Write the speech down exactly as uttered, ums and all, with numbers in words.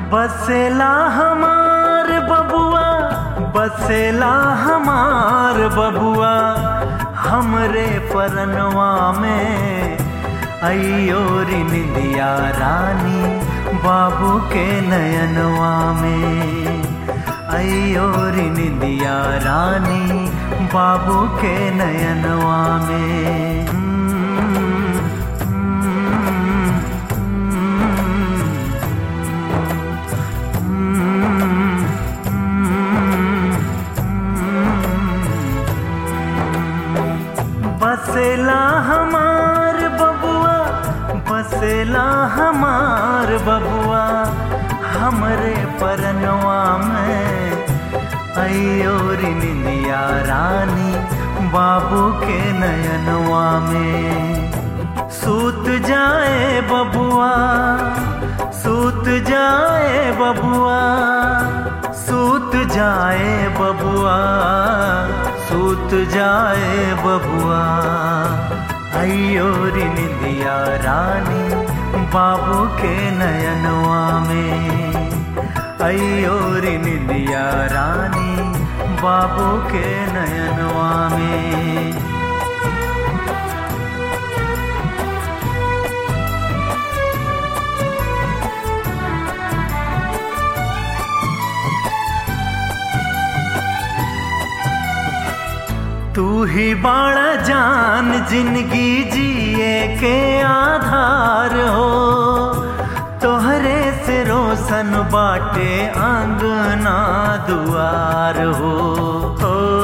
बसेला हमार बबुआ, बसेला हमार बबुआ हमरे परनवा में। अयो रे निंदिया रानी बाबू के नयनवा में। अयो रे निंदिया रानी बाबू के नयनवा में। बसेला हमार बबुआ, बसेला हमार बबुआ हमरे परनवा में। अयो रे निंदिया रानी बाबू के नयनवा में। सूत जाए बबुआ, सूत जाए बबुआ, सूत जाए बबुआ, सूत जाए बबुआ। अयो रे निंदिया रानी बाबू के नयनवा में। अयो रे निंदिया रानी बाबू के नयनवा में। तू ही बाड़ा जान जिंदगी जिए के आधार हो। तोहरे से रोशन बाटे आंगना दुआर हो। ओ